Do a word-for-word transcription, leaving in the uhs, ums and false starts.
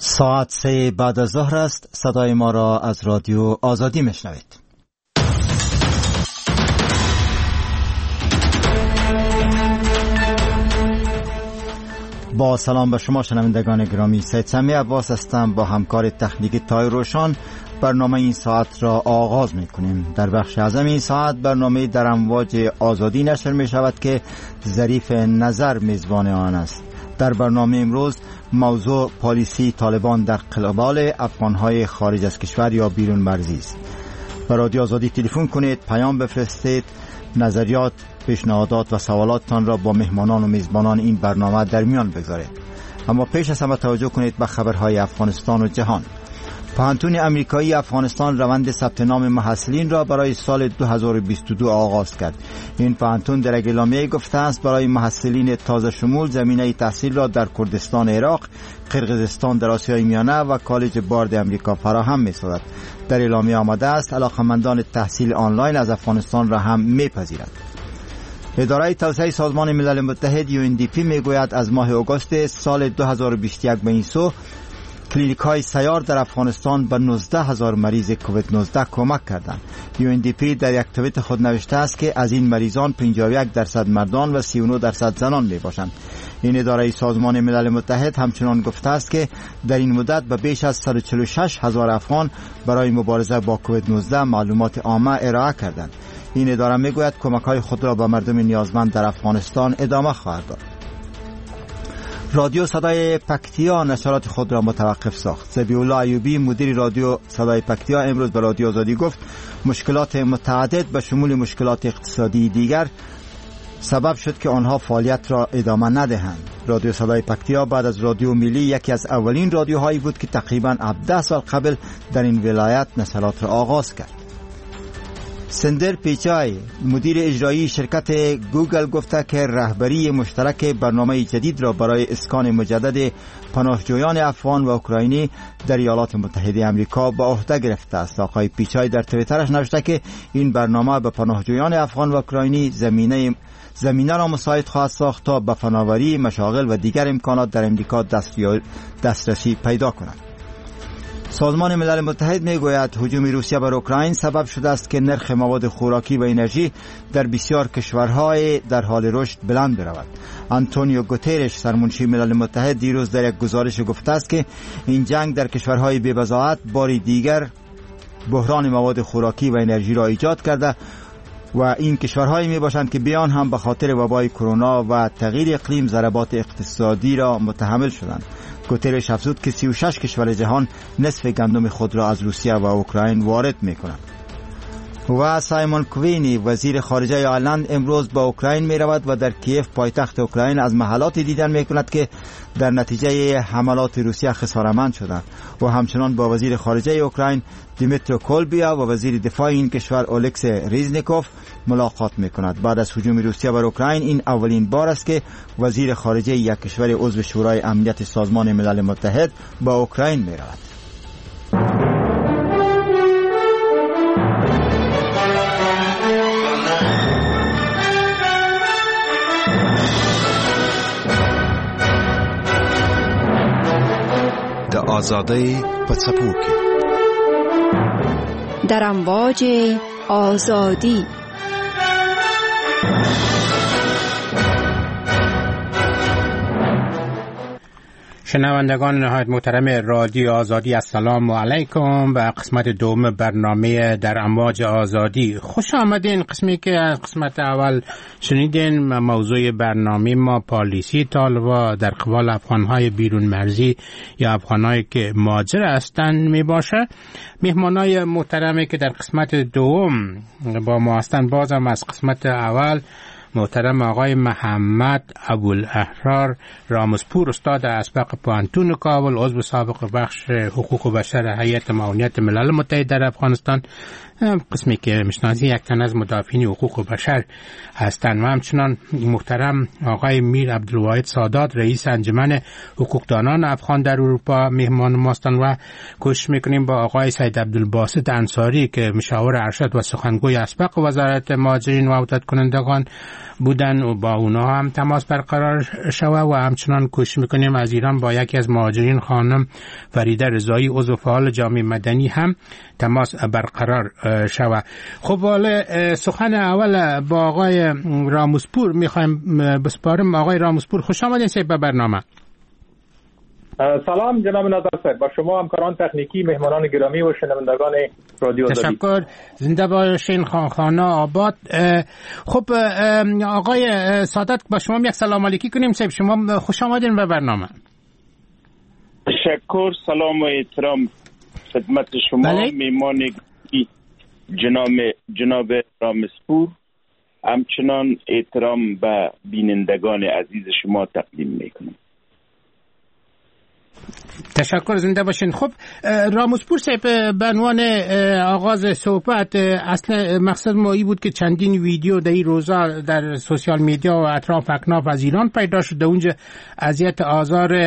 ساعت سه بعد از ظهر است. صدای ما را از رادیو آزادی میشنوید. با سلام به شما شنوندگان گرامی، سید سمی عباس هستم. با همکار تکنیکی تای روشان برنامه این ساعت را آغاز می کنیم. در بخش اعظم این ساعت برنامه در امواج آزادی نشر می شود که ظریف نظر میزبان آن است. در برنامه امروز موضوع پالیسی طالبان در قبال افغانهای خارج از کشور یا بیرون مرزی است. به رادیو آزادی تلفن کنید، پیام بفرستید، نظریات، پیشنهادات و سوالاتتان را با مهمانان و میزبانان این برنامه در میان بگذارید. اما پیش از همه توجه کنید به خبرهای افغانستان و جهان. پوهنتون امریکایی افغانستان روند ثبت نام محصلین را برای سال دو هزار و بیست و دو آغاز کرد. این پوهنتون در اعلامیه گفته است برای محصلین تازه شمول زمینه تحصیل را در کردستان عراق، قرقیزستان در آسیای میانه و کالج بارد امریکا فراهم می‌سازد. در اعلامیه آمده است علاقه‌مندان تحصیل آنلاین از افغانستان را هم می‌پذیرد. اداره توسعه سازمان ملل متحد یو ان دی پی میگوید از ماه آگوست سال دو هزار و بیست و یک به این سو کلینیک های سیار در افغانستان به نوزده هزار مریض کووید نوزده کمک کردند. یو ان دی پی در یک توییت خود نوشته است که از این مریضان پنجاه و یک درصد مردان و سی و نه درصد زنان می باشند. این اداره سازمان ملل متحد همچنان گفته است که در این مدت به بیش از صد و چهل و شش هزار افغان برای مبارزه با کووید نوزده معلومات عامه ارائه کردند. این اداره میگوید کمک های خود را به مردم نیازمند در افغانستان ادامه خواهد داد. رادیو صدای پکتیا نشرات خود را متوقف ساخت. ذبیح الله ایوبی مدیر رادیو صدای پکتیا امروز به رادیو آزادی گفت مشکلات متعدد به شمول مشکلات اقتصادی دیگر سبب شد که آنها فعالیت را ادامه ندهند. رادیو صدای پکتیا بعد از رادیو ملی یکی از اولین رادیوهایی بود که تقریباً هفده سال قبل در این ولایت نشرات را آغاز کرد. سندر پیچای مدیر اجرایی شرکت گوگل گفته که رهبری مشترک برنامه جدید را برای اسکان مجدد پناهجویان افغان و اوکراینی در ایالات متحده آمریکا به عهده گرفته است. آقای پیچای در توییترش نوشته که این برنامه به پناهجویان افغان و اوکراینی زمینه زمینه را مساعد خواهد ساخت تا به فناوری، مشاغل و دیگر امکانات در امریکا دسترسی پیدا کنند. سازمان ملل متحد میگوید هجوم روسیه بر اوکراین سبب شده است که نرخ مواد خوراکی و انرژی در بسیار کشورهای در حال رشد بلند برود. آنتونیو گوترش سرمنشی ملل متحد دیروز در یک گزارش گفته است که این جنگ در کشورهای بی‌بضاعت باری دیگر بحران مواد خوراکی و انرژی را ایجاد کرده و این کشورهایی می باشند که بیان هم به خاطر وبای کرونا و تغییر اقلیم ضربات اقتصادی را متحمل شدند. گوترش افزود که سی و شش کشور جهان نصف گندم خود را از روسیه و اوکراین وارد می کنند. و سایمون کوینی وزیر خارجه آیرلند امروز با اوکراین می رود و در کیف پایتخت اوکراین از محلاتی دیدن می کند که در نتیجه حملات روسیه خسارتمند شدند و همچنان با وزیر خارجه اوکراین دیمیترو کولبیا و وزیر دفاع این کشور اولکس ریزنیکوف ملاقات می کند. بعد از هجوم روسیه بر اوکراین این اولین بار است که وزیر خارجه یک کشور عضو شورای امنیت سازمان ملل متحد با اوکراین می رود. آزادی پڅپوکي در امواج آزادی. شنوندگان نهایت محترم رادیو آزادی، السلام علیکم. به قسمت دوم برنامه در امواج آزادی خوش آمدین. قسمی که از قسمت اول شنیدین موضوع برنامه ما پالیسی طالبان در قبال افغانهای بیرون مرزی یا افغانهایی که مهاجر هستند می باشه. مهمانای محترمی که در قسمت دوم با ما هستند بازم از قسمت اول محترم آقای محمد ابوالاحرار رامزپور، استاد اسبق پوهنتون کابل، عضو سابق بخش حقوق بشر هیئت معاونیت ملل متحد در افغانستان، قسمی که میشناسی یک تن از مدافعین حقوق بشر هستند و همچنان محترم آقای میر عبدالواحد سادات رئیس انجمن حقوقدانان افغان در اروپا مهمان ماستن و کوشش میکنیم با آقای سید عبدالباسط انصاری که مشاور ارشد و سخنگوی اسبق وزارت مهاجرین و عودت کنندگان بودن و با اونا هم تماس برقرار شوه و همچنان کوشش میکنیم از ایران با یکی از مهاجرین خانم فریده رضایی عضو فعال جامعه مدنی هم تماس برقرار شوه. خب حالا سخن اول با آقای راموسپور میخوایم بسپارم. آقای راموسپور خوش آمدین سید به برنامه. سلام جناب نظر صاحب، با شما همکاران تکنیکی، مهمانان گرامی و شنوندگان رادیو آزادی. تشکر، زنده باشین خانه آباد. خب آقای سادات با شما یک سلام علیکی کنیم. صاحب شما خوش آمدین به برنامه. تشکر، سلام و احترام خدمت شما. بله؟ میمان جناب جناب راموسپور، همچنان احترام به بینندگان عزیز شما تقدیم میکنم. تشکر، زنده باشین. خب راموسپور صاحب، به عنوان آغاز صحبت، اصل مقصد ما ای بود که چندین ویدیو در این روزا در سوشال میدیا و اطراف اکناف از ایران پیدا شده، اونجا اذیت آزار